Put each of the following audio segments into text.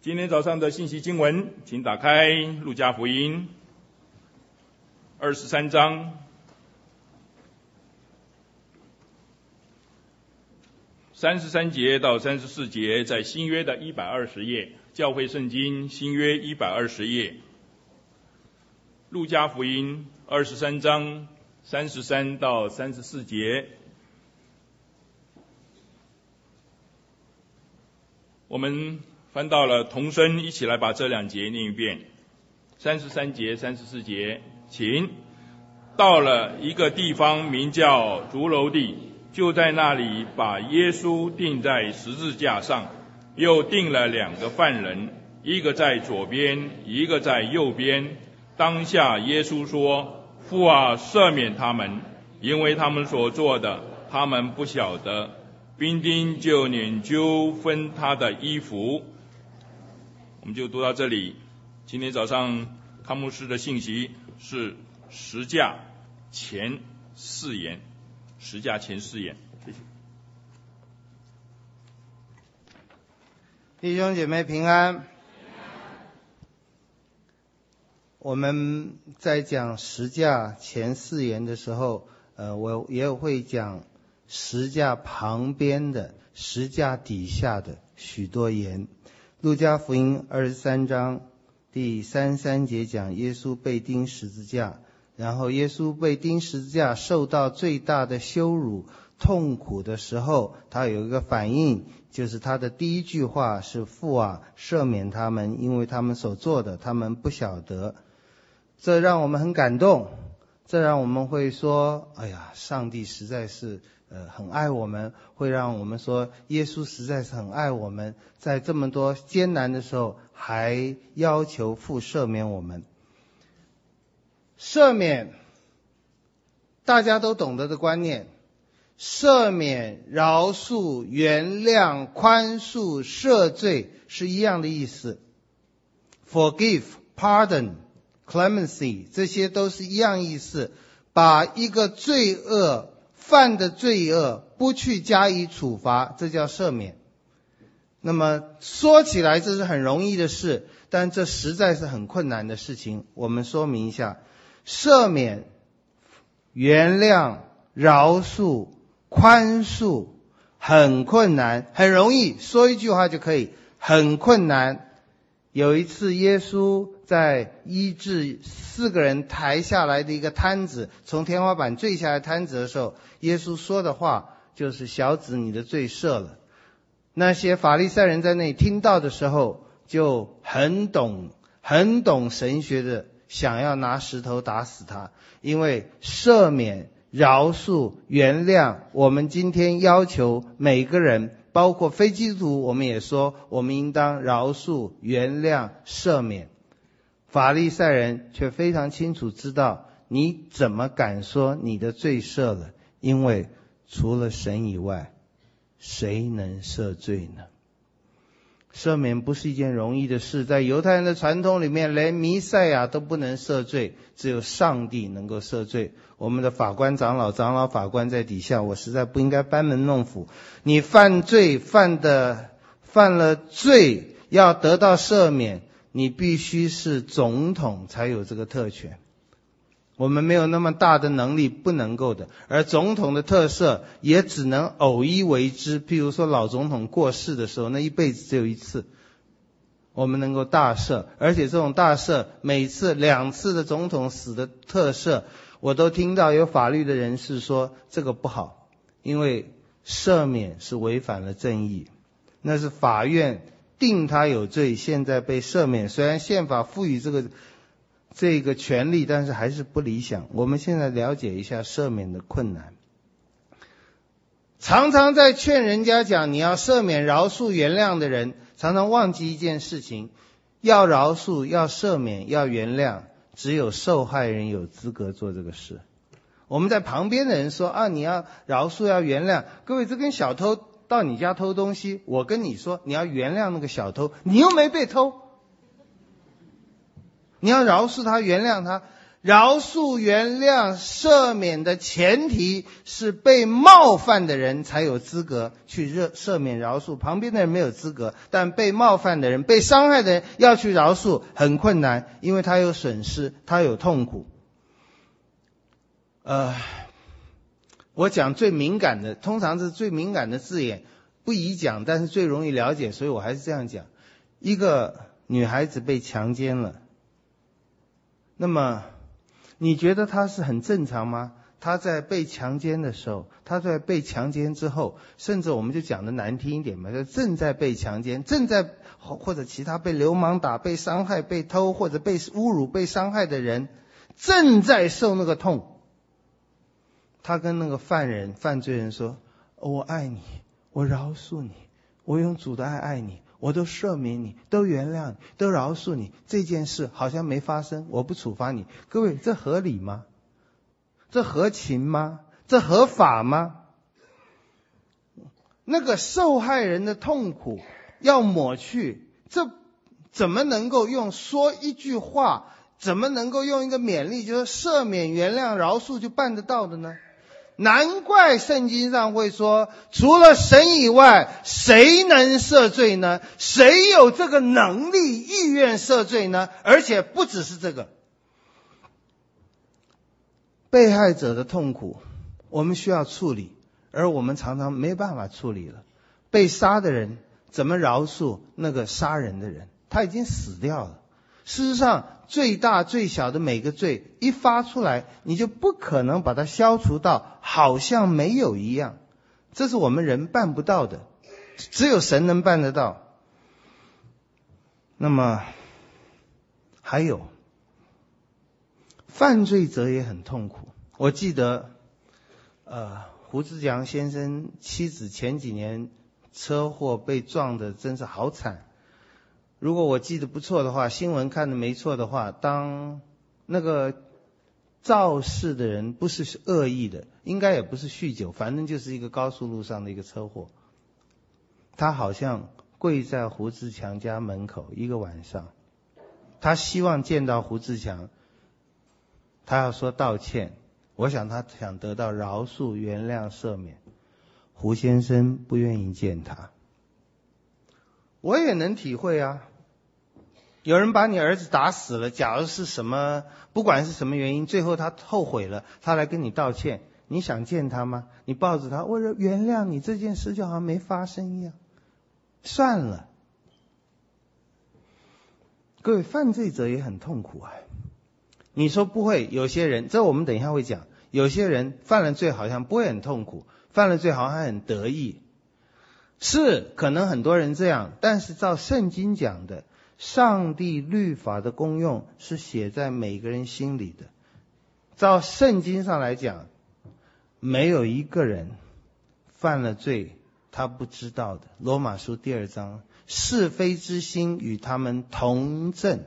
今天早上的信息经文，请打开路加福音23章33节到34节，在新约的120页，教会圣经新约120页。路加福音23章33到34节。我们翻到了同声，一起来把这两节念一遍。33节、34节，请。到了一个地方名叫竹楼地，就在那里把耶稣钉在十字架上，又钉了2个犯人，一个在左边，一个在右边。当下耶稣说：父啊，赦免他们，因为他们所做的，他们不晓得。兵丁就拈阄分他的衣服。我们就读到这里。今天早上康牧师的信息是十架前4言，十架前4言。谢谢。 弟兄姐妹平安。我们在讲十架前4言的时候，我也会讲十架旁边的、十架底下的许多言。路加福音23章第33节讲耶稣被钉十字架，然后耶稣被钉十字架受到最大的羞辱痛苦的时候，他有一个反应，就是他的第一句话是：父啊，赦免他们，因为他们所做的，他们不晓得。这让我们很感动，这让我们会说，哎呀，上帝实在是很爱我们，会让我们说耶稣实在是很爱我们，在这么多艰难的时候还要求父赦免我们。赦免大家都懂得的观念，赦免、饶恕、原谅、宽恕、赦罪是一样的意思。 Forgive, pardon, clemency 这些都是一样意思，把一个罪恶犯的罪恶不去加以处罚，这叫赦免。那么说起来这是很容易的事，但这实在是很困难的事情。我们说明一下，赦免、原谅、饶恕、宽恕很困难，很容易说一句话就可以，很困难。有一次耶稣在医治4个人抬下来的一个摊子，从天花板坠下来摊子的时候，耶稣说的话就是：小子，你的罪赦了。那些法利赛人在那里听到的时候，就很懂神学的，想要拿石头打死他。因为赦免、饶恕、原谅，我们今天要求每个人，包括非基督徒，我们也说我们应当饶恕、原谅、赦免。法利赛人却非常清楚知道，你怎么敢说你的罪赦了？因为除了神以外，谁能赦罪呢？赦免不是一件容易的事，在犹太人的传统里面，连弥赛亚都不能赦罪，只有上帝能够赦罪。我们的法官长老法官在底下，我实在不应该班门弄斧。你犯罪犯了罪，要得到赦免，你必须是总统才有这个特权。我们没有那么大的能力，不能够的。而总统的特赦也只能偶一为之，譬如说老总统过世的时候，那一辈子只有一次，我们能够大赦。而且这种大赦，每次2次的总统死的特赦，我都听到有法律的人士说这个不好，因为赦免是违反了正义，那是法院定他有罪，现在被赦免。虽然宪法赋予这个权利，但是还是不理想。我们现在了解一下赦免的困难。常常在劝人家讲你要赦免、饶恕、原谅的人，常常忘记一件事情：要饶恕、要赦免、要原谅，只有受害人有资格做这个事。我们在旁边的人说啊，你要饶恕、要原谅。各位，这跟小偷到你家偷东西，我跟你说你要原谅那个小偷，你又没被偷，你要饶恕他、原谅他。 饶恕、原谅、赦免的前提是被冒犯的人才有资格去赦免饶恕，旁边的人没有资格，但被冒犯的人、被伤害的人要去饶恕很困难，因为他有损失，他有痛苦。我讲最敏感的，通常是最敏感的字眼，不宜讲，但是最容易了解，所以我还是这样讲。一个女孩子被强奸了，那么你觉得她是很正常吗？她在被强奸的时候，她在被强奸之后，甚至我们就讲的难听一点嘛，就正在被强奸，正在或者其他被流氓打、被伤害、被偷或者被侮辱、被伤害的人，正在受那个痛。他跟那个犯罪人说：我爱你，我饶恕你，我用主的爱爱你，我都赦免你，都原谅你，都饶恕你，这件事好像没发生，我不处罚你。各位，这合理吗？这合情吗？这合法吗？那个受害人的痛苦要抹去，这怎么能够用说一句话，怎么能够用一个勉励，就是赦免、原谅、饶恕就办得到的呢？难怪圣经上会说，除了神以外，谁能赦罪呢？谁有这个能力、意愿赦罪呢？而且不只是这个，被害者的痛苦我们需要处理，而我们常常没办法处理了。被杀的人怎么饶恕那个杀人的人？他已经死掉了。事实上，最大最小的每个罪一发出来，你就不可能把它消除到好像没有一样，这是我们人办不到的，只有神能办得到。那么还有，犯罪者也很痛苦。我记得胡志强先生妻子前几年车祸被撞的真是好惨。如果我记得不错的话，新闻看的没错的话，当那个肇事的人不是恶意的，应该也不是酗酒，反正就是一个高速路上的一个车祸。他好像跪在胡志强家门口一个晚上，他希望见到胡志强，他要说道歉，我想他想得到饶恕、原谅、赦免。胡先生不愿意见他。我也能体会啊，有人把你儿子打死了，假如是什么，不管是什么原因，最后他后悔了，他来跟你道歉，你想见他吗？你抱着他，我说原谅你，这件事就好像没发生一样，算了。各位，犯罪者也很痛苦啊。你说不会，有些人，这我们等一下会讲，有些人犯了罪好像不会很痛苦，犯了罪好像很得意。是，可能很多人这样，但是照圣经讲的，上帝律法的功用是写在每个人心里的。照圣经上来讲，没有一个人犯了罪他不知道的。罗马书第2章，是非之心与他们同正，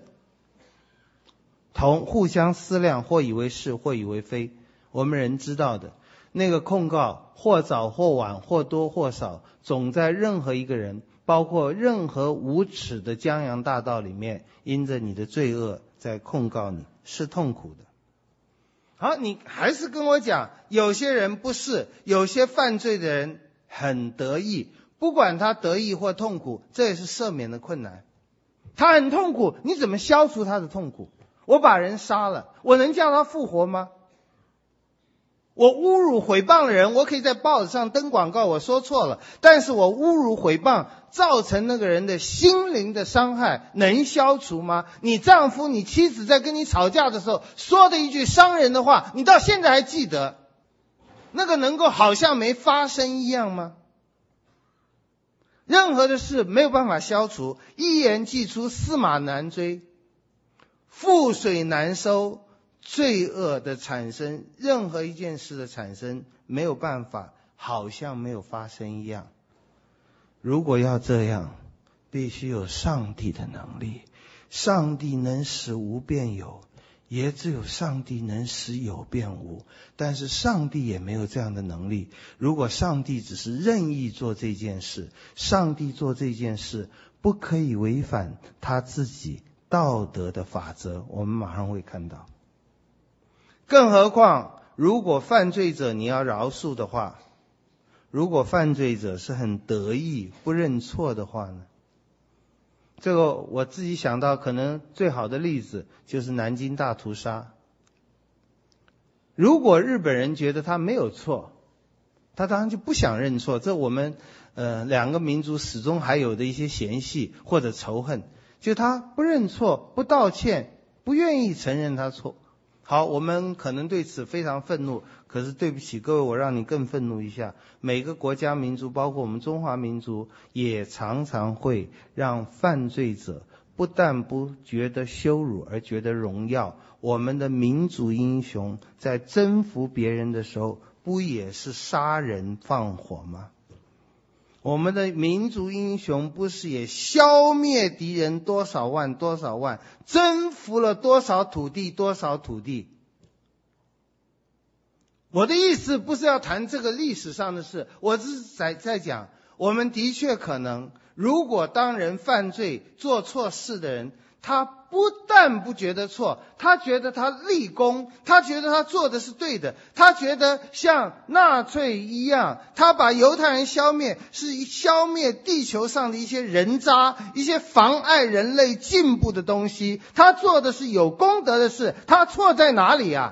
互相思量，或以为是，或以为非。我们人知道的，那个控告或早或晚，或多或少，总在任何一个人，包括任何无耻的江洋大盗里面，因着你的罪恶在控告你，是痛苦的。好，你还是跟我讲，有些人不是，有些犯罪的人很得意，不管他得意或痛苦，这也是赦免的困难。他很痛苦，你怎么消除他的痛苦？我把人杀了，我能叫他复活吗？我侮辱诽谤的人，我可以在报纸上登广告，我说错了，但是我侮辱诽谤造成那个人的心灵的伤害，能消除吗？你丈夫你妻子在跟你吵架的时候说的一句伤人的话，你到现在还记得，那个能够好像没发生一样吗？任何的事没有办法消除，一言既出，驷马难追，覆水难收。罪恶的产生，任何一件事的产生，没有办法好像没有发生一样。如果要这样，必须有上帝的能力。上帝能使无变有，也只有上帝能使有变无。但是上帝也没有这样的能力。如果上帝只是任意做这件事，上帝做这件事不可以违反他自己道德的法则，我们马上会看到。 更何况如果犯罪者你要饶恕的话，如果犯罪者是很得意不认错的话呢？这个我自己想到可能最好的例子就是南京大屠杀。如果日本人觉得他没有错，他当然就不想认错，这我们两个民族始终还有的一些嫌隙或者仇恨，就他不认错不道歉，不愿意承认他错。好，我们可能对此非常愤怒，可是对不起各位，我让你更愤怒一下，每个国家民族包括我们中华民族也常常会让犯罪者不但不觉得羞辱而觉得荣耀。我们的民族英雄在征服别人的时候不也是杀人放火吗？我们的民族英雄不是也消灭敌人多少万多少万，征服了多少土地多少土地？我的意思不是要谈这个历史上的事，我只是在讲，我们的确可能，如果当人犯罪做错事的人，他不但不觉得错，他觉得他立功，他觉得他做的是对的，他觉得像纳粹一样，他把犹太人消灭是消灭地球上的一些人渣，一些妨碍人类进步的东西，他做的是有功德的事，他错在哪里啊？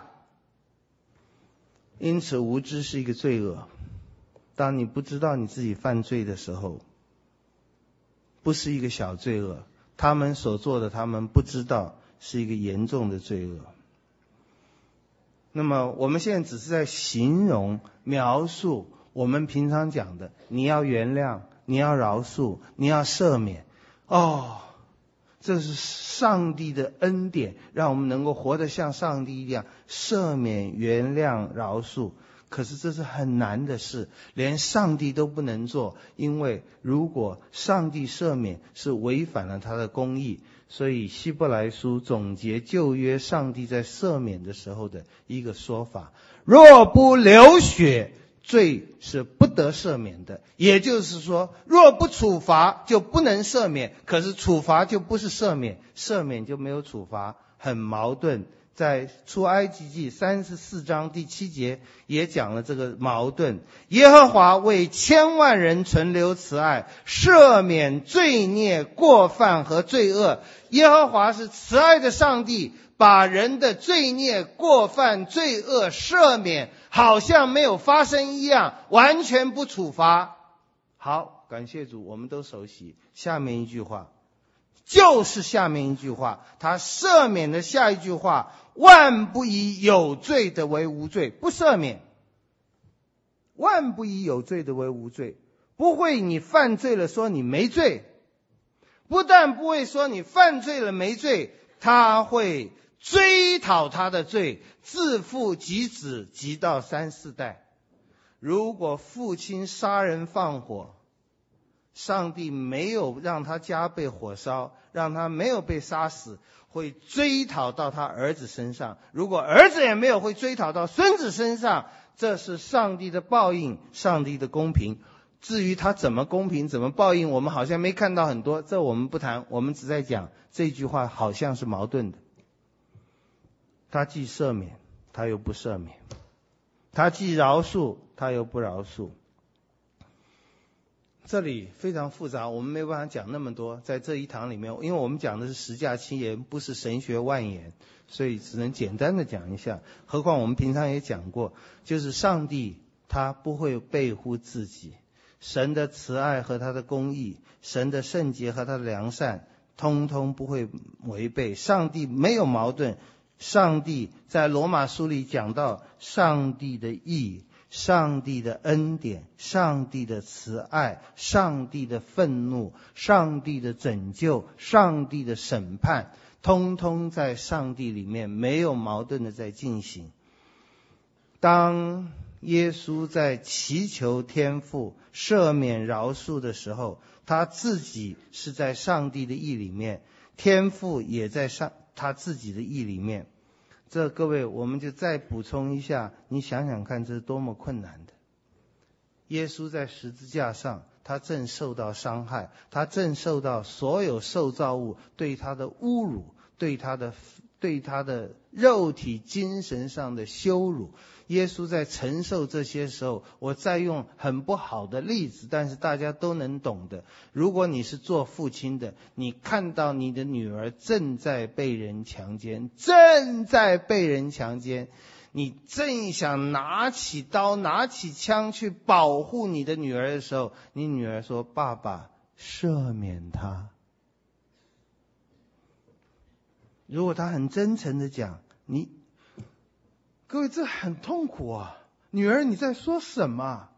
因此无知是一个罪恶。当你不知道你自己犯罪的时候，不是一个小罪恶，他们所做的他们不知道是一个严重的罪恶。那么我们现在只是在形容描述我们平常讲的，你要原谅，你要饶恕，你要赦免。这是上帝的恩典，让我们能够活得像上帝一样，赦免、原谅、饶恕。可是这是很难的事，连上帝都不能做，因为如果上帝赦免是违反了他的公义。所以希伯来书总结旧约上帝在赦免的时候的一个说法：若不流血，罪是不得赦免的。也就是说，若不处罚就不能赦免，可是处罚就不是赦免，赦免就没有处罚，很矛盾。在出埃及记34章第7节也讲了这个矛盾。耶和华为千万人存留慈爱，赦免罪孽过犯和罪恶。耶和华是慈爱的上帝，把人的罪孽过犯罪恶赦免，好像没有发生一样，完全不处罚。好，感谢主，我们都熟悉下面一句话，就是下面一句话，他赦免的下一句话，万不以有罪的为无罪，不赦免。万不以有罪的为无罪，不会你犯罪了说你没罪，不但不会说你犯罪了没罪，他会追讨他的罪，自父及子，及到3、4代。如果父亲杀人放火，上帝没有让他家被火烧，让他没有被杀死，会追讨到他儿子身上。如果儿子也没有，会追讨到孙子身上。这是上帝的报应，上帝的公平。至于他怎么公平怎么报应，我们好像没看到很多，这我们不谈，我们只在讲这句话好像是矛盾的。他既赦免，他又不赦免；他既饶恕，他又不饶恕。这里非常复杂，我们没办法讲那么多，在这一堂里面，因为我们讲的是十架七言，不是神学万言，所以只能简单的讲一下。何况我们平常也讲过，就是上帝他不会背乎自己，神的慈爱和他的公义，神的圣洁和他的良善，通通不会违背。上帝没有矛盾。上帝在罗马书里讲到上帝的义，上帝的恩典，上帝的慈爱，上帝的愤怒，上帝的拯救，上帝的审判，通通在上帝里面没有矛盾的在进行。当耶稣在祈求天父赦免饶恕的时候，他自己是在上帝的义里面，天父也在他自己的义里面。这各位，我们就再补充一下，你想想看，这是多么困难的。耶稣在十字架上，他正受到伤害，他正受到所有受造物对他的侮辱，对他的对他的肉体精神上的羞辱。耶稣在承受这些时候，我再用很不好的例子，但是大家都能懂的。如果你是做父亲的，你看到你的女儿正在被人强奸，你正想拿起刀拿起枪去保护你的女儿的时候，你女儿说：爸爸赦免她。如果她很真诚的讲，各位，这很痛苦啊！女儿，你在说什么？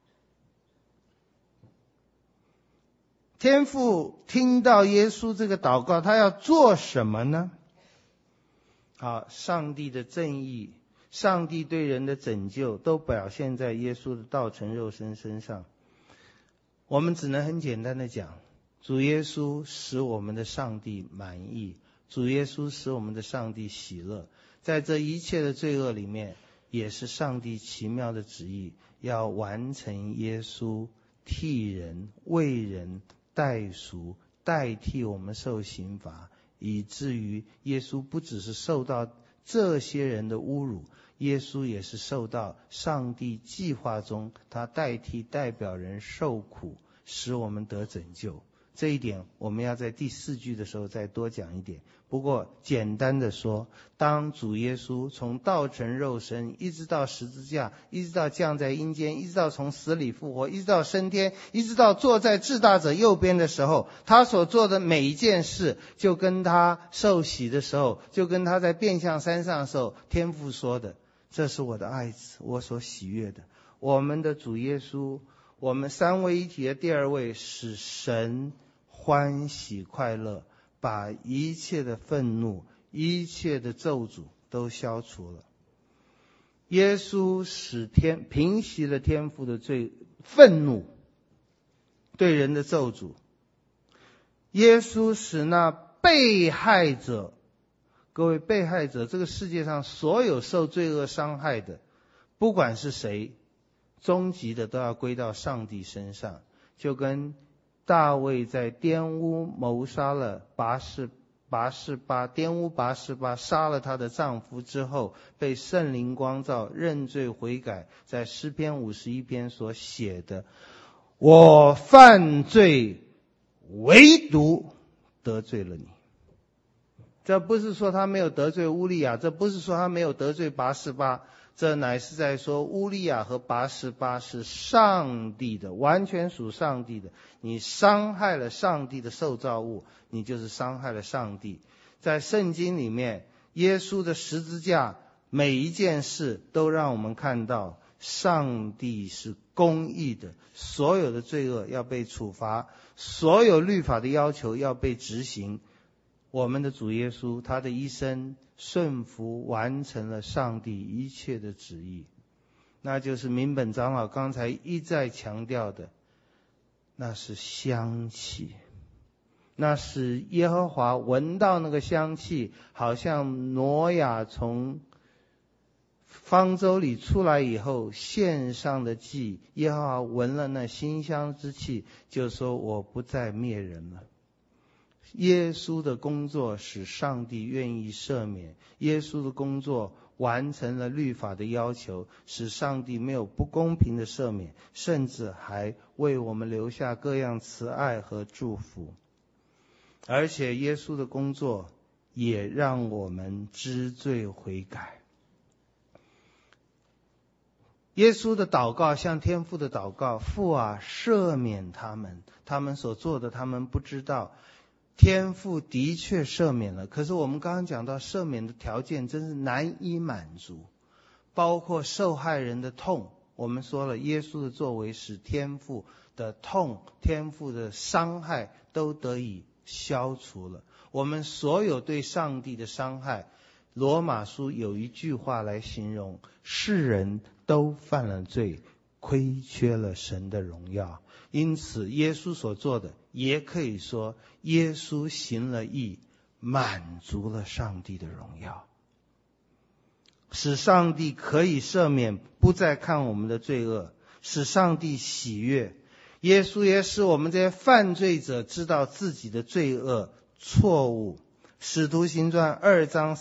天父听到耶稣这个祷告，他要做什么呢？好，上帝的正义，上帝对人的拯救，都表现在耶稣的道成肉身身上。我们只能很简单的讲，主耶稣使我们的上帝满意，主耶稣使我们的上帝喜乐。在这一切的罪恶里面，也是上帝奇妙的旨意，要完成耶稣替人为人代赎，代替我们受刑罚，以至于耶稣不只是受到这些人的侮辱，耶稣也是受到上帝计划中他代表人受苦，使我们得拯救。这一点我们要在第4句的时候再多讲一点。不过简单的说，当主耶稣从道成肉身，一直到十字架，一直到降在阴间，一直到从死里复活，一直到升天，一直到坐在至大者右边的时候，他所做的每一件事，就跟他受洗的时候，就跟他在变相山上的时候，天父说的：这是我的爱子，我所喜悦的。我们的主耶稣，我们三位一体的第二位，使神欢喜快乐，把一切的愤怒、一切的咒诅都消除了。耶稣使平息了天父的愤怒，对人的咒诅。耶稣使那被害者，各位，被害者，这个世界上所有受罪恶伤害的，不管是谁，终极的都要归到上帝身上。就跟大卫在玷污谋杀了玷污拔示巴，杀了她的丈夫之后，被圣灵光照，认罪悔改，在诗篇51篇所写的：我犯罪，唯独得罪了你。这不是说他没有得罪乌利亚，这不是说他没有得罪拔示巴，这乃是在说乌利亚和拔示巴是上帝的，完全属上帝的。你伤害了上帝的受造物，你就是伤害了上帝。在圣经里面，耶稣的十字架每一件事都让我们看到上帝是公义的，所有的罪恶要被处罚，所有律法的要求要被执行。我们的主耶稣，他的一生顺服完成了上帝一切的旨意，那就是民本长老刚才一再强调的，那是香气，那是耶和华闻到那个香气，好像挪亚从方舟里出来以后献上的祭，耶和华闻了那馨香之气，就说我不再灭人了。耶稣的工作使上帝愿意赦免，耶稣的工作完成了律法的要求，使上帝没有不公平的赦免，甚至还为我们留下各样慈爱和祝福。而且耶稣的工作也让我们知罪悔改。耶稣的祷告像天父的祷告：父啊，赦免他们，他们所做的他们不知道。天父的确赦免了，可是我们刚刚讲到赦免的条件真是难以满足，包括受害人的痛。我们说了，耶稣的作为使天父的痛、天父的伤害都得以消除了。我们所有对上帝的伤害，罗马书有一句话来形容：世人都犯了罪，亏缺了神的荣耀。因此耶稣所做的，也可以说耶稣行了义，满足了上帝的荣耀，使上帝可以赦免，不再看我们的罪恶，使上帝喜悦。耶稣也使我们这些犯罪者知道自己的罪恶错误， 使徒行传2章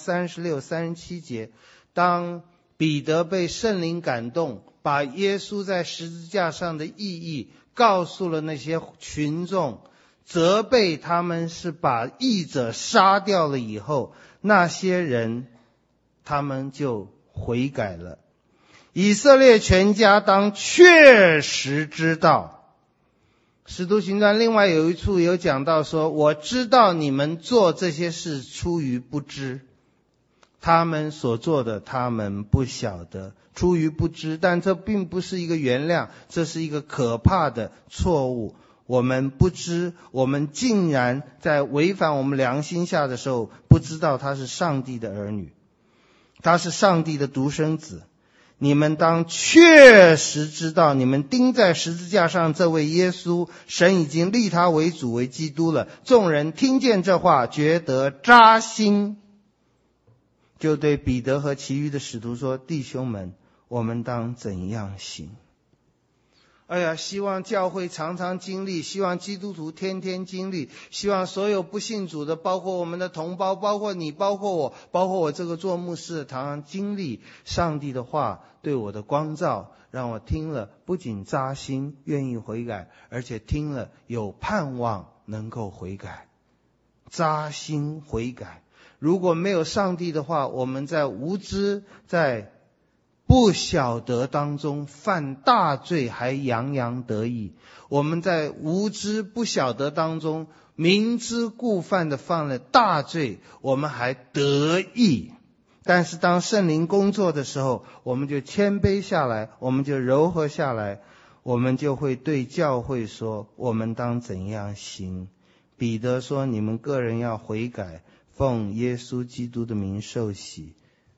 36、37节，当彼得被圣灵感动，把耶稣在十字架上的意义告诉了那些群众，责备他们是把义者杀掉了以后，那些人他们就悔改了。以色列全家当确实知道，使徒行传另外有一处有讲到说，我知道你们做这些事出于不知，他们所做的他们不晓得，出于不知。但这并不是一个原谅，这是一个可怕的错误。我们不知，我们竟然在违反我们良心下的时候，不知道他是上帝的儿女，他是上帝的独生子。你们当确实知道，你们钉在十字架上这位耶稣，神已经立他为主为基督了。众人听见这话，觉得扎心，就对彼得和其余的使徒说，弟兄们，我们当怎样行？哎呀，希望教会常常经历，希望基督徒天天经历，希望所有不信主的，包括我们的同胞，包括你，包括我这个做牧师的，常常经历上帝的话对我的光照，让我听了不仅扎心愿意悔改，而且听了有盼望能够悔改。扎心悔改。如果没有上帝的话，我们在无知，在不晓得当中犯大罪还洋洋得意，我们在无知不晓得当中明知故犯的犯了大罪，我们还得意。但是当圣灵工作的时候，我们就谦卑下来，我们就柔和下来，我们就会对教会说，我们当怎样行。彼得说，你们个人要悔改，奉耶稣基督的名受洗，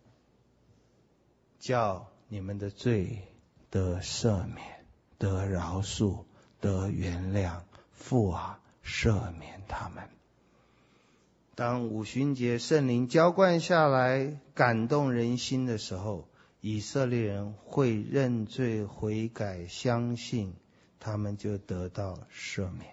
叫你们的罪得赦免，得饶恕，得原谅。父啊，赦免他们。当五旬节圣灵浇灌下来，感动人心的时候，以色列人会认罪悔改，相信，他们就得到赦免。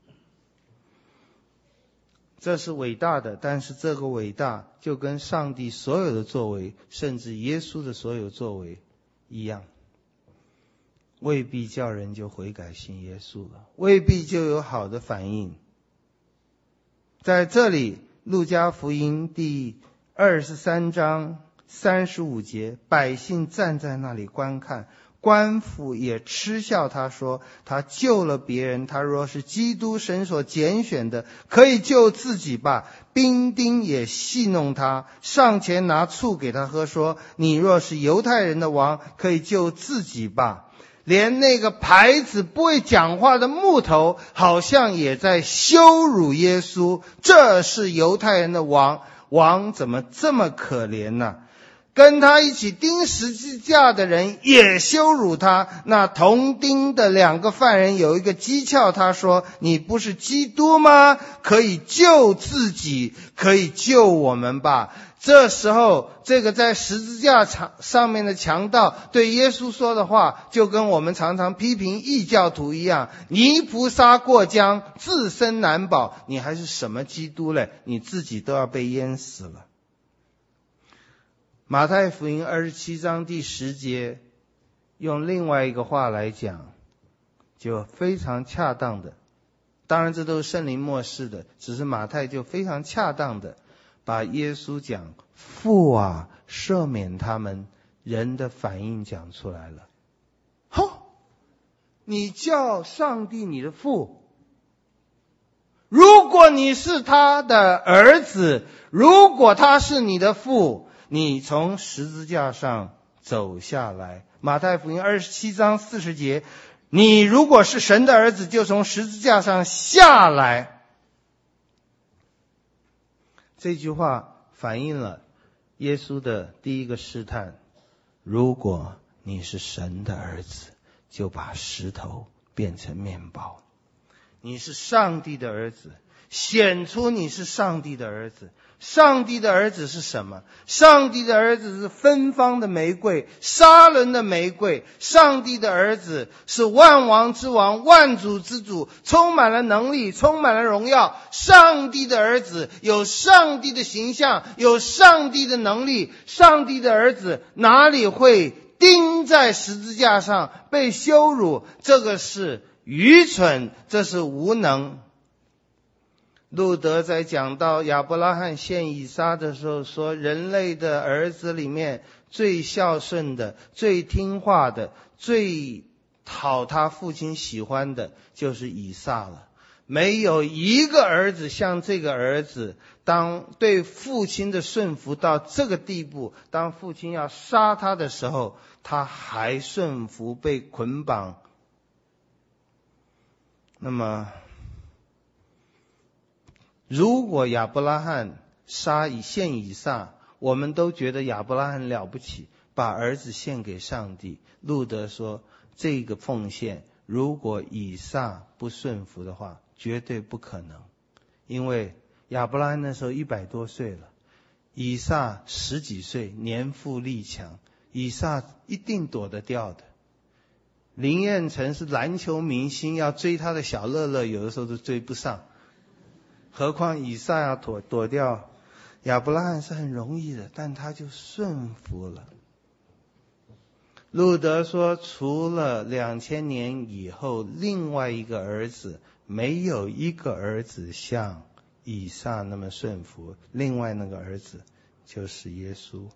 这是伟大的，但是这个伟大就跟上帝所有的作为，甚至耶稣的所有作为一样，未必叫人就悔改信耶稣了，未必就有好的反应。在这里路加福音第23章35节，百姓站在那里观看，官府也嗤笑他说，他救了别人，他若是基督神所拣选的，可以救自己吧。兵丁也戏弄他，上前拿醋给他喝，说，你若是犹太人的王，可以救自己吧。连那个牌子不会讲话的木头好像也在羞辱耶稣，这是犹太人的王，王怎么这么可怜呢？跟他一起钉十字架的人也羞辱他，那同钉的两个犯人有一个讥诮他说，你不是基督吗？可以救自己，可以救我们吧。这时候这个在十字架上面的强盗对耶稣说的话，就跟我们常常批评异教徒一样，泥菩萨过江，自身难保，你还是什么基督嘞？你自己都要被淹死了。马太福音27章第10节用另外一个话来讲，就非常恰当的，当然这都是圣灵默示的，只是马太就非常恰当的把耶稣讲父啊赦免他们人的反应讲出来了。你叫上帝你的父，如果你是他的儿子，如果他是你的父，你从十字架上走下来。马太福音27章40节，你如果是神的儿子，就从十字架上下来。这句话反映了耶稣的第一个试探，如果你是神的儿子，就把石头变成面包。你是上帝的儿子， 显出你是上帝的儿子。上帝的儿子是什么？上帝的儿子是芬芳的玫瑰，沙伦的玫瑰。上帝的儿子是万王之王，万主之主，充满了能力，充满了荣耀。上帝的儿子有上帝的形象，有上帝的能力。上帝的儿子哪里会钉在十字架上被羞辱？这个是愚蠢，这是无能。路德在讲到亚伯拉罕献以撒的时候说，人类的儿子里面最孝顺的，最听话的，最讨他父亲喜欢的就是以撒了。没有一个儿子像这个儿子，当对父亲的顺服到这个地步，当父亲要杀他的时候，他还顺服，被捆绑。那么如果亚伯拉罕献以撒，我们都觉得亚伯拉罕了不起，把儿子献给上帝。路德说，这个奉献如果以撒不顺服的话，绝对不可能。因为亚伯拉罕那时候100多岁了，以撒10几岁，年富力强，以撒一定躲得掉的。林彦成是篮球明星，要追他的小乐乐，有的时候都追不上，何况以撒要躲掉。亚伯拉罕是很容易的，但他就顺服了。路德说，除了2000年以后另外一个儿子，没有一个儿子像以撒那么顺服。另外那个儿子就是耶稣，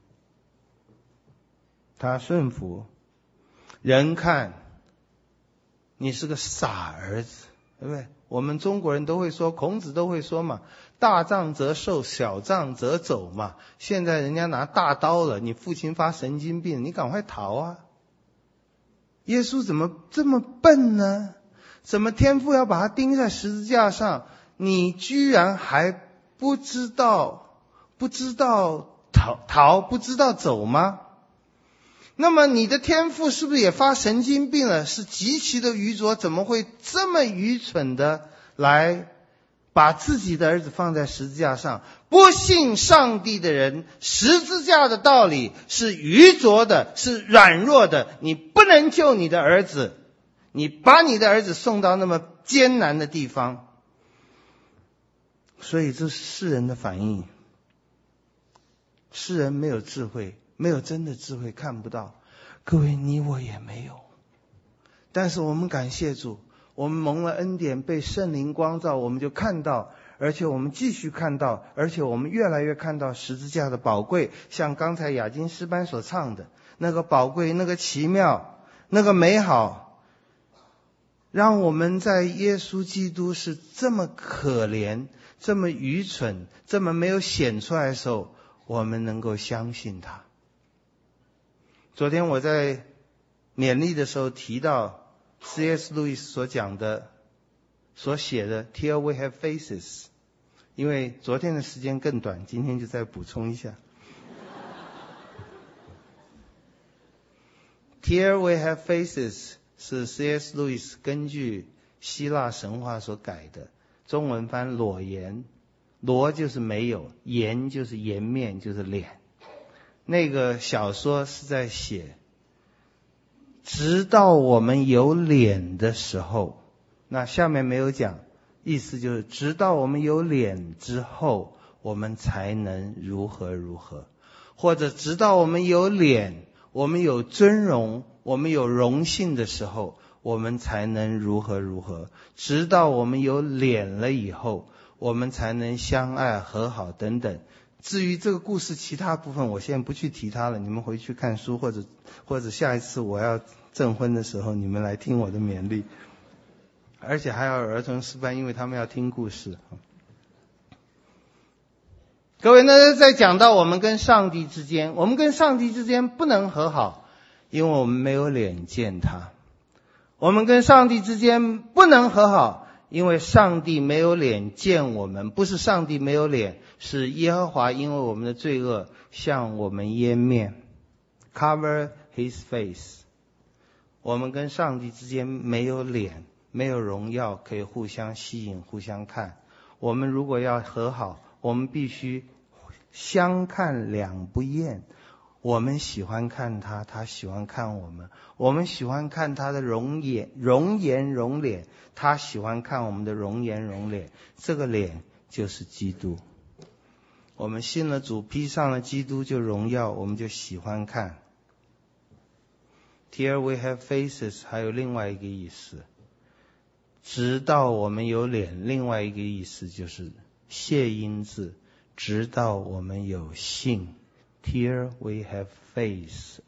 他顺服。人看你是个傻儿子，对不对？我们中国人都会说，孔子都会说嘛，大杖则受，小杖则走嘛。现在人家拿大刀了，你父亲发神经病，你赶快逃啊。耶稣怎么这么笨呢？怎么天父要把他钉在十字架上，你居然还不知道逃，不知道走吗？那么你的天父是不是也发神经病了？是极其的愚拙，怎么会这么愚蠢的来把自己的儿子放在十字架上？不信上帝的人，十字架的道理是愚拙的，是软弱的，你不能救你的儿子，你把你的儿子送到那么艰难的地方。所以这是世人的反应。世人没有智慧，没有真的智慧，看不到。各位，你我也没有。但是我们感谢主，我们蒙了恩典，被圣灵光照，我们就看到，而且我们继续看到，而且我们越来越看到十字架的宝贵。像刚才雅金诗班所唱的，那个宝贵，那个奇妙，那个美好，让我们在耶稣基督是这么可怜，这么愚蠢，这么没有显出来的时候，我们能够相信他。昨天我在勉励的时候提到 C.S. 路易斯所讲的，所写的 Till we have faces， 因为昨天的时间更短，今天就再补充一下。Till we have faces 是 C.S. 路易斯根据希腊神话所改的，中文翻裸颜，裸就是没有，颜就是颜面，就是脸。那个小说是在写，直到我们有脸的时候，那下面没有讲，意思就是直到我们有脸之后，我们才能如何如何，或者直到我们有脸，我们有尊荣，我们有荣幸的时候，我们才能如何如何，直到我们有脸了以后，我们才能相爱和好等等。至于这个故事其他部分，我现在不去提它了，你们回去看书，或者下一次我要证婚的时候，你们来听我的勉励。而且还有儿童诗班，因为他们要听故事。各位，那再讲到我们跟上帝之间，我们跟上帝之间不能和好，因为我们没有脸见他。我们跟上帝之间不能和好，因为上帝没有脸见我们。不是上帝没有脸，是耶和华因为我们的罪恶向我们湮灭， cover his face。 我们跟上帝之间没有脸，没有荣耀可以互相吸引，互相看。 我们如果要和好，我们必须相看两不厌。我们喜欢看他，他喜欢看我们。我们喜欢看他的容颜容脸，他喜欢看我们的容颜容脸。这个脸就是基督。我们信了主，披上了基督，就荣耀，我们就喜欢看。Till we have faces 还有另外一个意思，直到我们有脸，另外一个意思就是谐音字，直到我们有信。Till we have faith,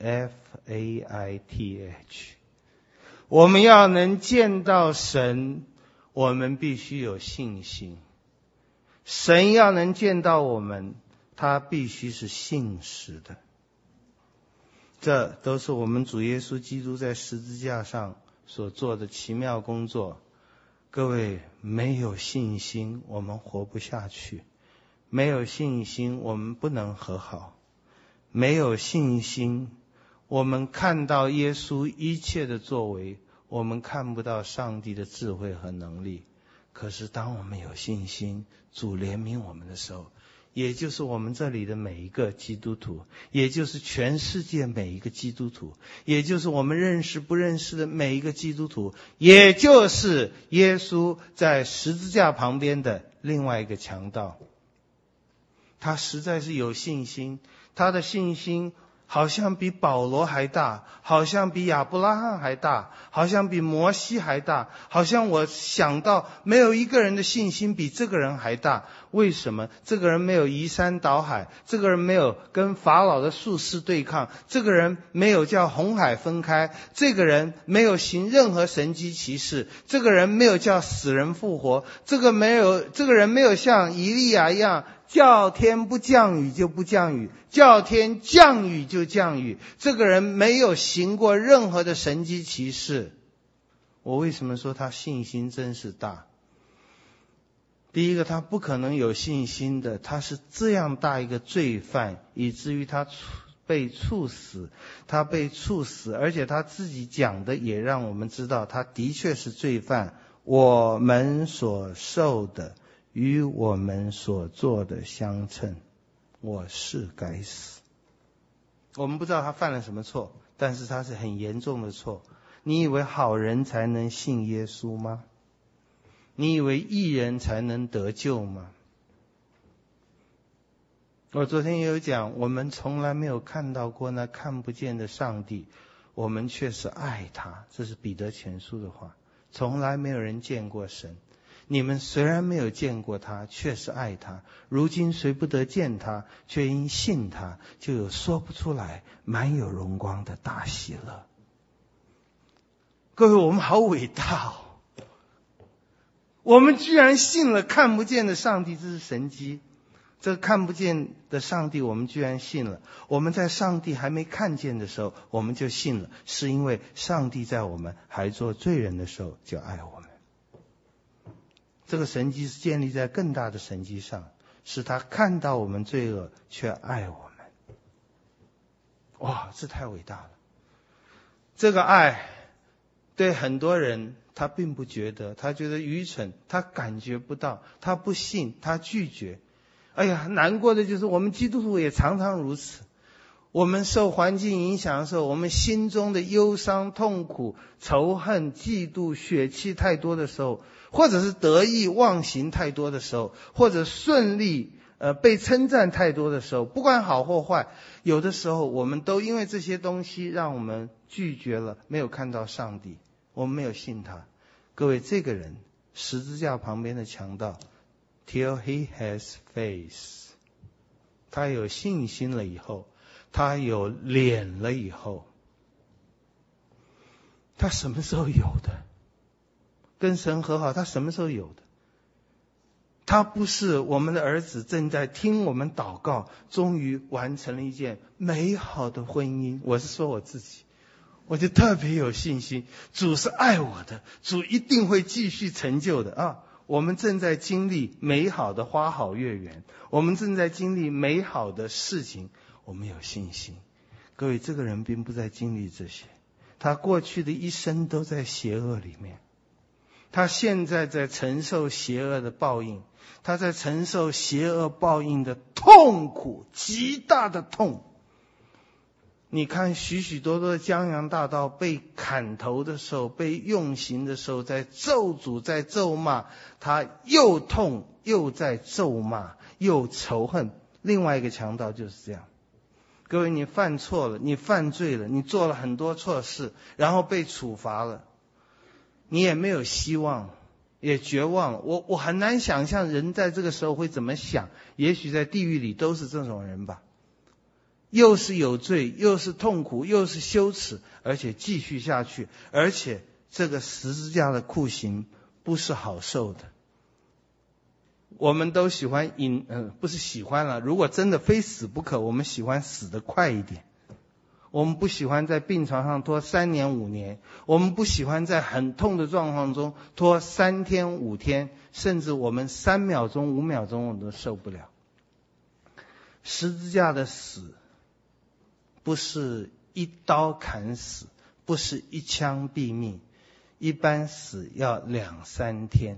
F-A-I-T-H。 我们要能见到神，我们必须有信心。神要能见到我们，他必须是信实的。这都是我们主耶稣基督在十字架上所做的奇妙工作。各位，没有信心我们活不下去，没有信心我们不能和好，没有信心我们看到耶稣一切的作为，我们看不到上帝的智慧和能力。可是当我们有信心，主怜悯我们的时候，也就是我们这里的每一个基督徒，也就是全世界每一个基督徒，也就是我们认识不认识的每一个基督徒，也就是耶稣在十字架旁边的另外一个强盗。他实在是有信心，他的信心好像比保罗还大，好像比亚伯拉罕还大，好像比摩西还大，好像我想到没有一个人的信心比这个人还大。为什么？这个人没有移山倒海，这个人没有跟法老的术士对抗，这个人没有叫红海分开，这个人没有行任何神迹奇事，这个人没有叫死人复活，这个人没有像以利亚一样叫天不降雨就不降雨，叫天降雨就降雨。这个人没有行过任何的神迹奇事。我为什么说他信心真是大？第一个，他不可能有信心的，他是这样大一个罪犯，以至于他被处死，而且他自己讲的也让我们知道他的确是罪犯。我们所受的与我们所做的相称，我是该死。我们不知道他犯了什么错，但是他是很严重的错。你以为好人才能信耶稣吗？你以为义人才能得救吗？我昨天也有讲，我们从来没有看到过那看不见的上帝，我们却是爱他。这是彼得前书的话，从来没有人见过神。你们虽然没有见过他，却是爱他。如今虽不得见他，却因信他，就有说不出来满有荣光的大喜乐。各位，我们好伟大哦！我们居然信了看不见的上帝，这是神迹。这个看不见的上帝我们居然信了。我们在上帝还没看见的时候我们就信了，是因为上帝在我们还做罪人的时候就爱我们。这个神迹是建立在更大的神迹上，是他看到我们罪恶却爱我们。哇，这太伟大了！这个爱对很多人他并不觉得，他觉得愚蠢，他感觉不到，他不信，他拒绝。哎呀，难过的就是我们基督徒也常常如此。我们受环境影响的时候，我们心中的忧伤、痛苦、仇恨、嫉妒、血气太多的时候，或者是得意忘形太多的时候，或者顺利被称赞太多的时候，不管好或坏，有的时候我们都因为这些东西让我们拒绝了，没有看到上帝，我们没有信他。各位，这个人十字架旁边的强盗 till he has faith， 他有信心了以后，他有脸了以后，他什么时候有的？跟神和好，他什么时候有的？他不是我们的儿子正在听我们祷告，终于完成了一件美好的婚姻。我是说我自己，我就特别有信心，主是爱我的，主一定会继续成就的啊！我们正在经历美好的花好月圆，我们正在经历美好的事情，我们有信心。各位，这个人并不在经历这些，他过去的一生都在邪恶里面， 他现在在承受邪恶的报应，他在承受邪恶报应的痛苦，极大的痛。你看许许多多的江洋大盗被砍头的时候，被用刑的时候，在咒诅，在咒骂，他又痛又在咒骂，又仇恨。另外一个强盗就是这样。各位，你犯错了，你犯罪了，你做了很多错事，然后被处罚了，你也没有希望，也绝望了。我很难想象人在这个时候会怎么想，也许在地狱里都是这种人吧。又是有罪，又是痛苦，又是羞耻，而且继续下去，而且这个十字架的酷刑不是好受的。我们都喜欢不是喜欢了，如果真的非死不可，我们喜欢死得快一点。我们不喜欢在病床上拖3年5年，我们不喜欢在很痛的状况中拖3天5天，甚至我们3秒钟5秒钟我们都受不了。十字架的死不是一刀砍死，不是一枪毙命，一般死要2、3天。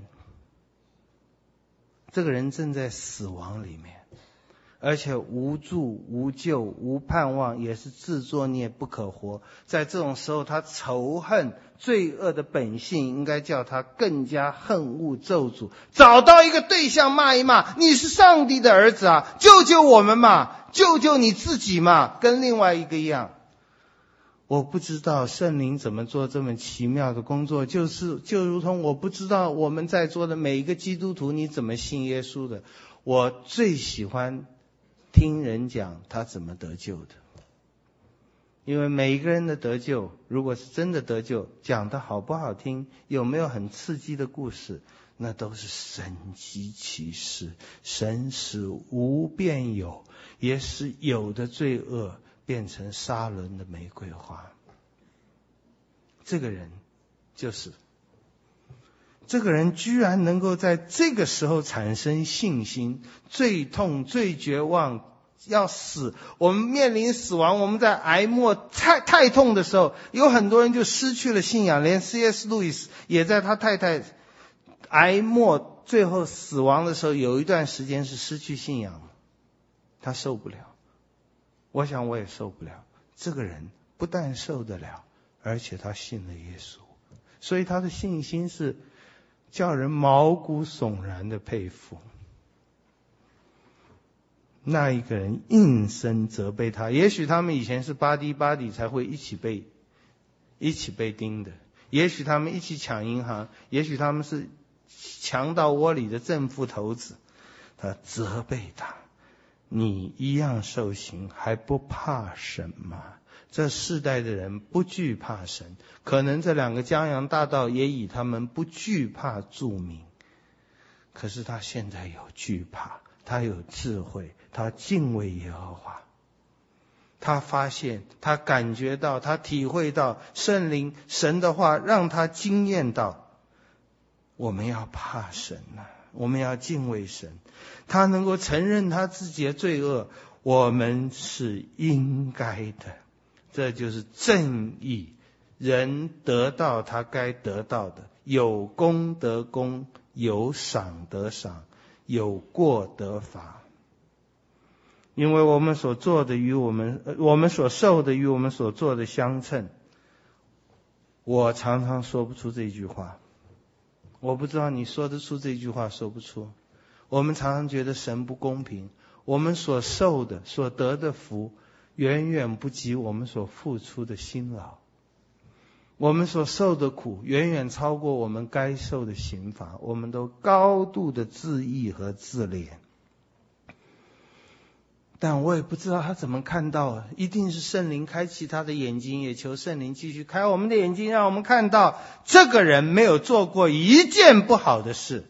这个人正在死亡里面，而且无助无救无盼望，也是自作孽不可活。在这种时候，他仇恨罪恶的本性应该叫他更加恨恶咒诅，找到一个对象骂一骂，你是上帝的儿子啊，救救我们嘛，救救你自己嘛，跟另外一个一样。我不知道圣灵怎么做这么奇妙的工作，就如同我不知道我们在座的每一个基督徒你怎么信耶稣的。我最喜欢听人讲他怎么得救的，因为每一个人的得救，如果是真的得救，讲的好不好听，有没有很刺激的故事，那都是神迹奇事。神使无变有，也使有的罪恶变成沙仑的玫瑰花。这个人居然能够在这个时候产生信心，最痛最绝望要死，我们面临死亡，我们在癌末太痛的时候，有很多人就失去了信仰，连 C.S. 路易斯也在他太太癌末最后死亡的时候，有一段时间是失去信仰，他受不了。我想我也受不了。这个人不但受得了，而且他信了耶稣，所以他的信心是叫人毛骨悚然的佩服。那一个人应声责备他，也许他们以前是buddy才会一起被盯的，也许他们一起抢银行，也许他们是强盗窝里的正副头子。他责备他，你一样受刑，还不怕神吗？这世代的人不惧怕神，可能这2个江洋大盗也以他们不惧怕著名。可是他现在有惧怕，他有智慧，他敬畏耶和华。他发现，他感觉到，他体会到圣灵神的话，让他经验到，我们要怕神啊，我们要敬畏神。他能够承认他自己的罪恶，我们是应该的。这就是正义，人得到他该得到的，有功得功，有赏得赏，有过得罚。因为我们所做的与我们所受的与我们所做的相称。我常常说不出这句话，我不知道你说得出这句话说不出。我们常常觉得神不公平，我们所受的所得的福远远不及我们所付出的辛劳，我们所受的苦远远超过我们该受的刑罚，我们都高度的自义和自怜。但我也不知道他怎么看到，一定是圣灵开启他的眼睛，也求圣灵继续开我们的眼睛，让我们看到这个人没有做过一件不好的事。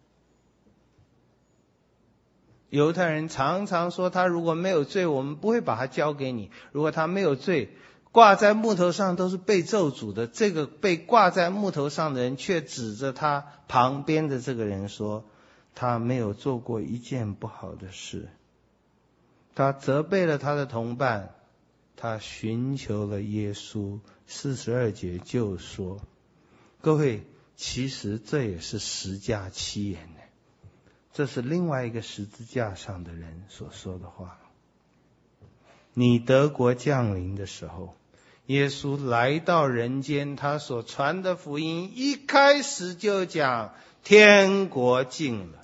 犹太人常常说，他如果没有罪，我们不会把他交给你。如果他没有罪，挂在木头上都是被咒诅的。这个被挂在木头上的人却指着他旁边的这个人说，他没有做过一件不好的事。他责备了他的同伴，他寻求了耶稣。42节就说，各位， 其实这也是十架七言呢，这是另外一个十字架上的人所说的话。你得国降临的时候，耶稣来到人间，他所传的福音一开始就讲天国近了。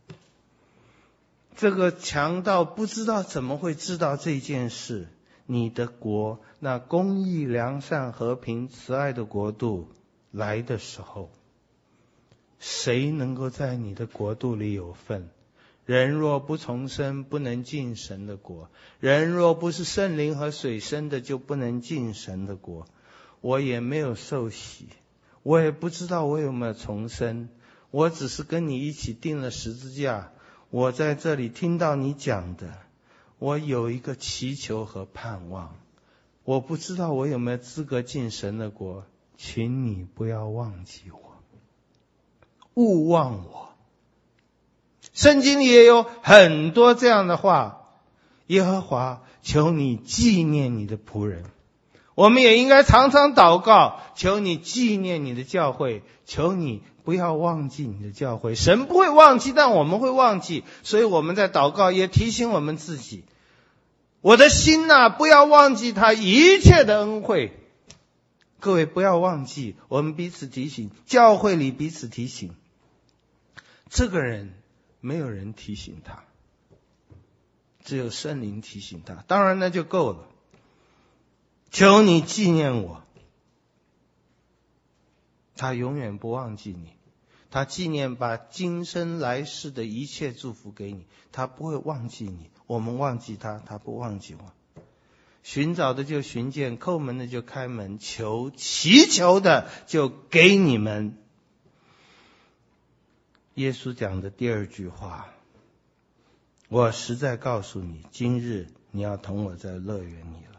这个强盗不知道怎么会知道这件事，你的国，那公义良善和平慈爱的国度来的时候，谁能够在你的国度里有份？人若不重生，不能进神的国。人若不是圣灵和水生的，就不能进神的国。我也没有受洗，我也不知道我有没有重生，我只是跟你一起钉了十字架。我在这里听到你讲的，我有一个祈求和盼望，我不知道我有没有资格进神的国，请你不要忘记我，勿忘我。圣经里也有很多这样的话，耶和华，求你纪念你的仆人。我们也应该常常祷告，求你纪念你的教会，求你不要忘记你的教会。神不会忘记，但我们会忘记，所以我们在祷告也提醒我们自己，我的心啊，不要忘记他一切的恩惠。各位不要忘记，我们彼此提醒，教会里彼此提醒。这个人没有人提醒他，只有圣灵提醒他，当然那就够了。求你纪念我，他永远不忘记你，他纪念把今生来世的一切祝福给你，他不会忘记你。我们忘记他，他不忘记我。寻找的就寻见，叩门的就开门，祈求的就给你们。耶稣讲的第二句话，我实在告诉你，今日你要同我在乐园里了。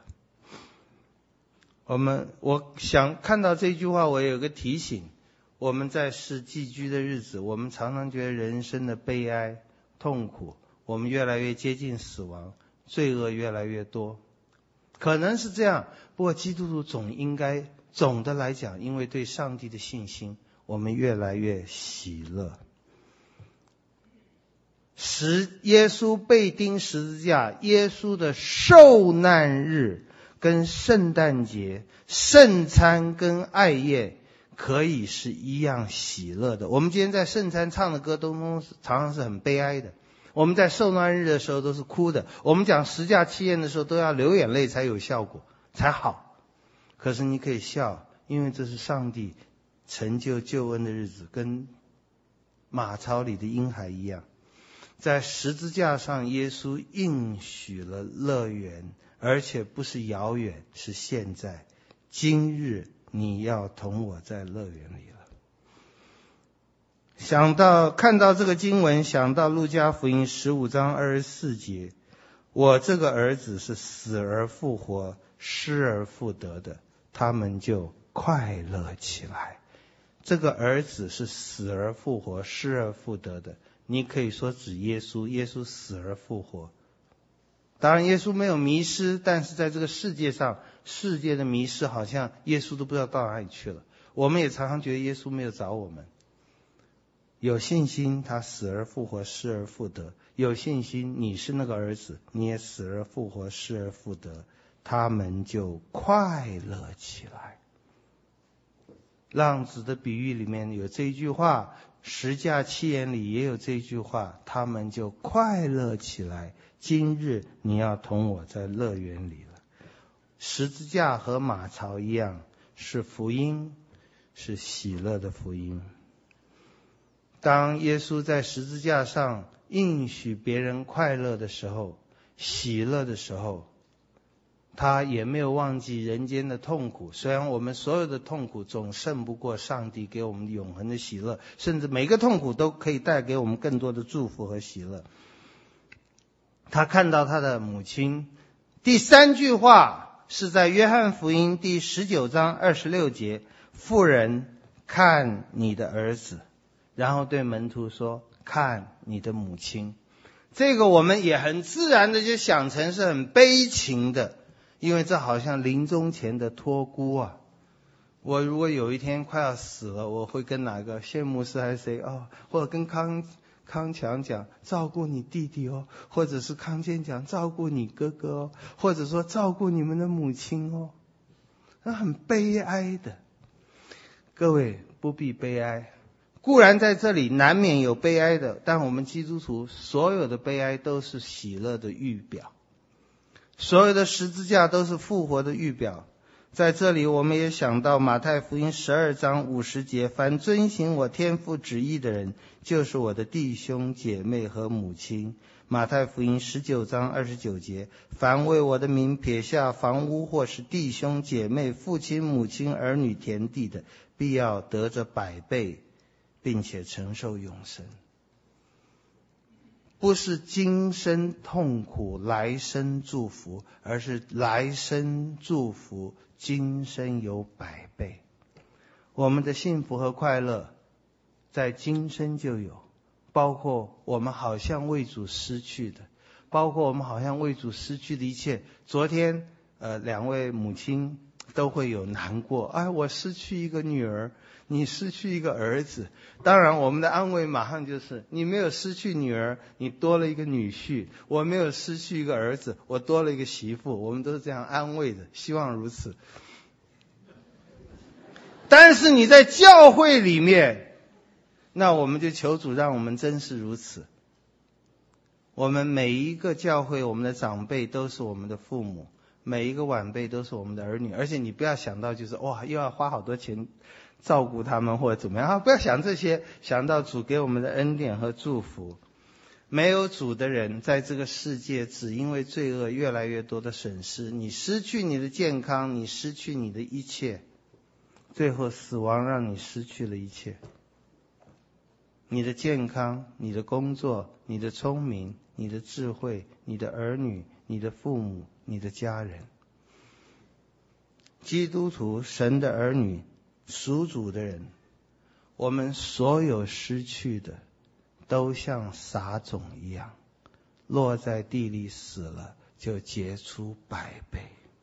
我想看到这句话，我有个提醒，我们在世寄居的日子，我们常常觉得人生的悲哀痛苦，我们越来越接近死亡，罪恶越来越多，可能是这样。不过基督徒总的来讲，因为对上帝的信心，我们越来越喜乐。耶稣被钉十字架，耶稣的受难日跟圣诞节、圣餐跟爱宴可以是一样喜乐的。我们今天在圣餐唱的歌常常是很悲哀的，我们在受难日的时候都是哭的，我们讲十架七言的时候都要流眼泪才有效果才好。可是你可以笑，因为这是上帝成就救恩的日子，跟马槽里的婴孩一样。在十字架上，耶稣应许了乐园，而且不是遥远，是现在。今日你要同我在乐园里了。看到这个经文，想到路加福音15章24节，我这个儿子是死而复活，失而复得的，他们就快乐起来。这个儿子是死而复活，失而复得的，你可以说指耶稣，耶稣死而复活。当然耶稣没有迷失，但是在这个世界上，世界的迷失好像耶稣都不知道到哪里去了。我们也常常觉得耶稣没有找我们。有信心他死而复活，失而复得。有信心你是那个儿子，你也死而复活，失而复得，他们就快乐起来。浪子的比喻里面有这一句话，十架七言里也有这句话，他们就快乐起来。今日你要同我在乐园里了。十字架和马槽一样，是福音，是喜乐的福音。当耶稣在十字架上应许别人快乐的时候，喜乐的时候，他也没有忘记人间的痛苦。虽然我们所有的痛苦总胜不过上帝给我们永恒的喜乐，甚至每个痛苦都可以带给我们更多的祝福和喜乐。他看到他的母亲，第三句话是在约翰福音第19章26节，妇人，看你的儿子，然后对门徒说，看你的母亲。这个我们也很自然的就想成是很悲情的，因为这好像临终前的托孤啊。 我如果有一天快要死了，我会跟哪个谢牧师还是谁或者跟康强讲照顾你弟弟或者是康健讲照顾你哥哥或者说照顾你们的母亲那很悲哀的。各位不必悲哀，固然在这里难免有悲哀的，但我们基督徒所有的悲哀都是喜乐的预表，所有的十字架都是复活的预表。在这里我们也想到马太福音12章50节，凡遵行我天父旨意的人，就是我的弟兄姐妹和母亲。马太福音19章29节，凡为我的名撇下房屋或是弟兄姐妹父亲母亲儿女田地的，必要得着100倍，并且承受永生。不是今生痛苦来生祝福，而是来生祝福今生有100倍。我们的幸福和快乐在今生就有，包括我们好像为主失去的，包括我们好像为主失去的一切。昨天2位母亲都会有难过，我失去一个女儿，你失去一个儿子。当然我们的安慰马上就是你没有失去女儿，你多了一个女婿；我没有失去一个儿子，我多了一个媳妇。我们都是这样安慰的，希望如此。但是你在教会里面，那我们就求主让我们真是如此。我们每一个教会，我们的长辈都是我们的父母，每一个晚辈都是我们的儿女。而且你不要想到就是又要花好多钱照顾他们或者怎么样不要想这些，想到主给我们的恩典和祝福。没有主的人在这个世界只因为罪恶越来越多的损失，你失去你的健康，你失去你的一切，最后死亡让你失去了一切。你的健康，你的工作，你的聪明，你的智慧，你的儿女，你的父母，你的家人。基督徒，神的儿女，属主的人，我们所有失去的都像撒种一样，落在地里死了，就结出100倍。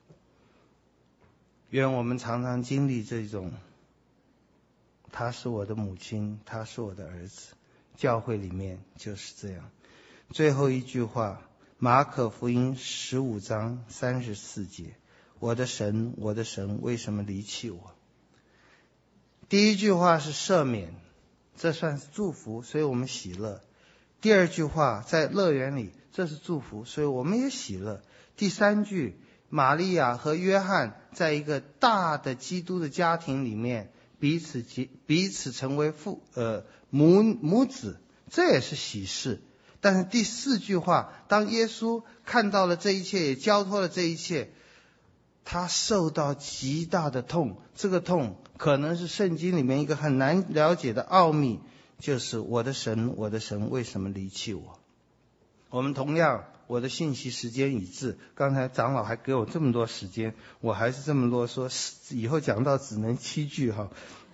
愿我们常常经历这种，他是我的母亲，他是我的儿子。教会里面就是这样。最后一句话，马可福音15章34节，我的神，我的神，为什么离弃我？第一句话是赦免，这算是祝福，所以我们喜乐。第二句话，在乐园里，这是祝福，所以我们也喜乐。第三句，玛利亚和约翰在一个大的基督的家庭里面，彼此成为母子，这也是喜事。但是第四句话，当耶稣看到了这一切，也交托了这一切，他受到极大的痛。这个痛可能是圣经里面一个很难了解的奥秘，就是我的神，我的神，为什么离弃我？我们同样，我的信息时间已至，刚才长老还给我这么多时间，我还是这么啰嗦，以后讲到只能7句哈。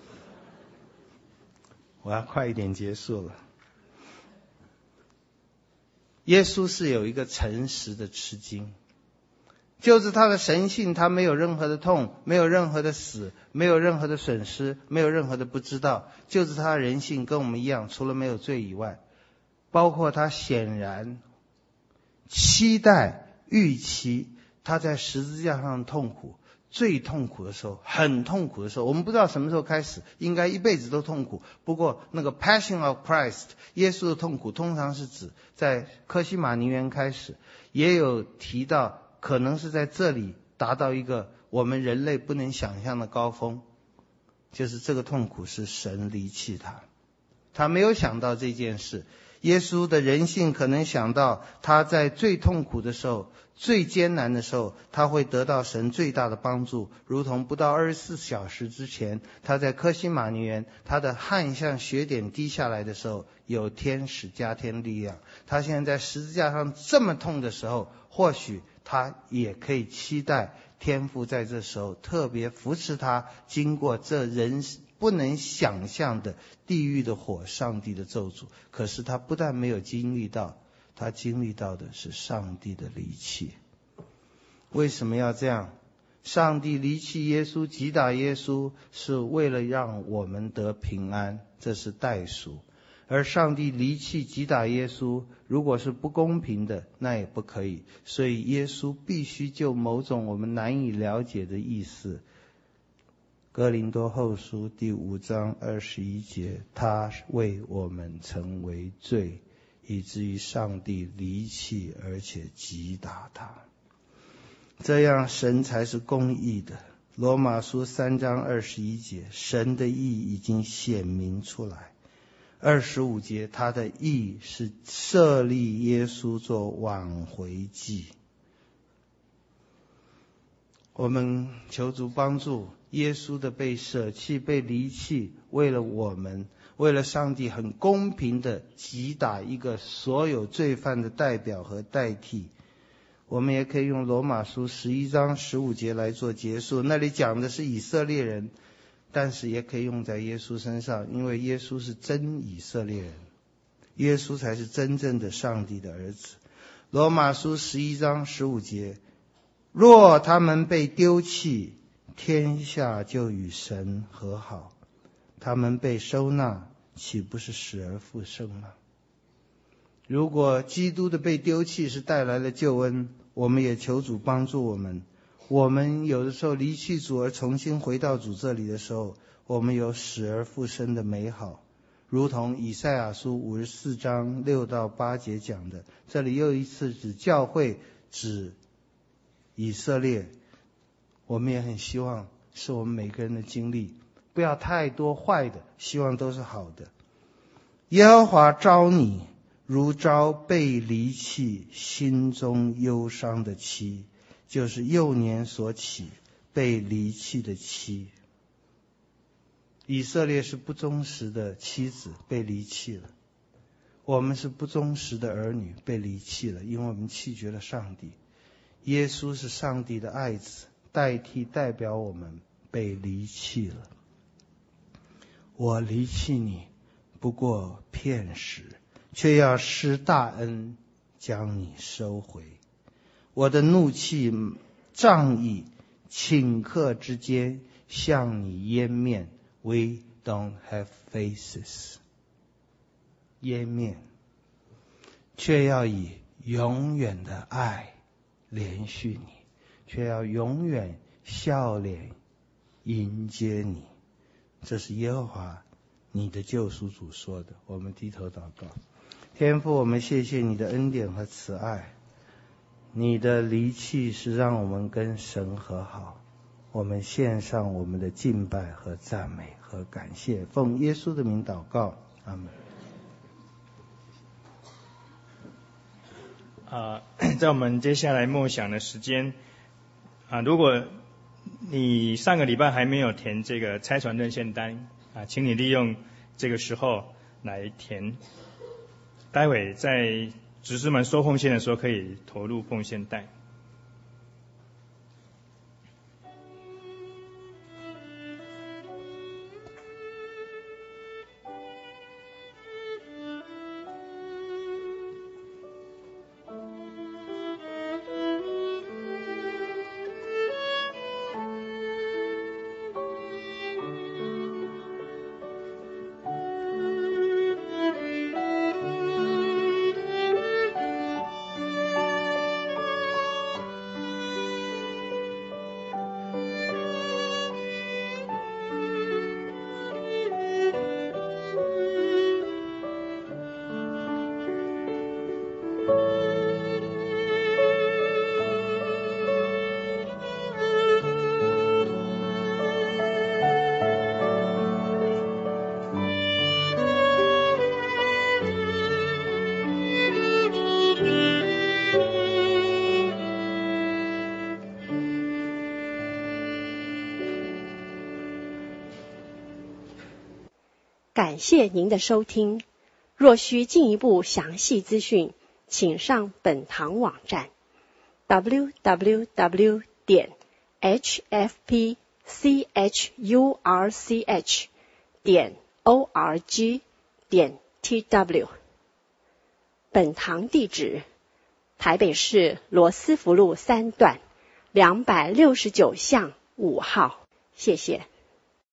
我要快一点结束了。耶稣是有一个诚实的吃惊，就是他的神性，他没有任何的痛，没有任何的死，没有任何的损失，没有任何的不知道，就是他的人性跟我们一样，除了没有罪以外，包括他显然期待预期他在十字架上的痛苦，最痛苦的时候，很痛苦的时候，我们不知道什么时候开始，应该一辈子都痛苦。不过那个 Passion of Christ， 耶稣的痛苦通常是指在客西马尼园开始，也有提到可能是在这里达到一个我们人类不能想象的高峰，就是这个痛苦是神离弃他，他没有想到这件事。耶稣的人性可能想到他在最痛苦的时候，最艰难的时候，他会得到神最大的帮助，如同不到24小时之前，他在客西马尼园，他的汗像血点滴下来的时候，有天使加添力量。他现在在十字架上这么痛的时候，或许他也可以期待天父在这时候特别扶持他，经过这人不能想象的地狱的火，上帝的咒诅。可是他不但没有经历到，他经历到的是上帝的离弃。为什么要这样？ 上帝离弃耶稣，击打耶稣，是为了让我们得平安，这是代赎。而上帝离弃击打耶稣，如果是不公平的，那也不可以。所以耶稣必须就某种我们难以了解的意思，哥林多后书第5章21节，他为我们成为罪，以至于上帝离弃而且击打他，这样神才是公义的。罗马书3章21节，神的义已经显明出来。25节，他的义是设立耶稣做挽回祭。我们求主帮助，耶稣的被舍弃、被离弃，为了我们，为了上帝很公平的击打一个所有罪犯的代表和代替。我们也可以用罗马书11章15节来做结束，那里讲的是以色列人，但是也可以用在耶稣身上，因为耶稣是真以色列人，耶稣才是真正的上帝的儿子。罗马书11章15节，若他们被丢弃，天下就与神和好；他们被收纳，岂不是死而复生吗？如果基督的被丢弃是带来了救恩，我们也求主帮助我们。我们有的时候离弃主而重新回到主这里的时候，我们有死而复生的美好，如同以赛亚书54章6到8节讲的。这里又一次指教会，指以色列。我们也很希望是我们每个人的经历，不要太多坏的，希望都是好的。耶和华召你，如召被离弃、心中忧伤的妻，就是幼年所起被离弃的妻。以色列是不忠实的妻子，被离弃了。我们是不忠实的儿女，被离弃了，因为我们弃绝了上帝。耶稣是上帝的爱子，代表我们被离弃了。我离弃你不过片时，却要施大恩将你收回。我的怒气仗义顷刻之间向你湮灭。 We don't have faces， 湮灭，却要以永远的爱连续你，却要永远笑脸迎接你。这是耶和华你的救赎主说的。我们低头祷告。天父，我们谢谢你的恩典和慈爱，你的离弃是让我们跟神和好。我们献上我们的敬拜和赞美和感谢，奉耶稣的名祷告，阿们。 在我们接下来默想的时间如果你上个礼拜还没有填这个差传认献单请你利用这个时候来填，待会在执事们收奉献的时候可以投入奉献袋。 感谢您的收听。若需进一步详细资讯，请上本堂网站 www.hfpchurch.org.tw。本堂地址：台北市罗斯福路3段 269巷5号。谢谢。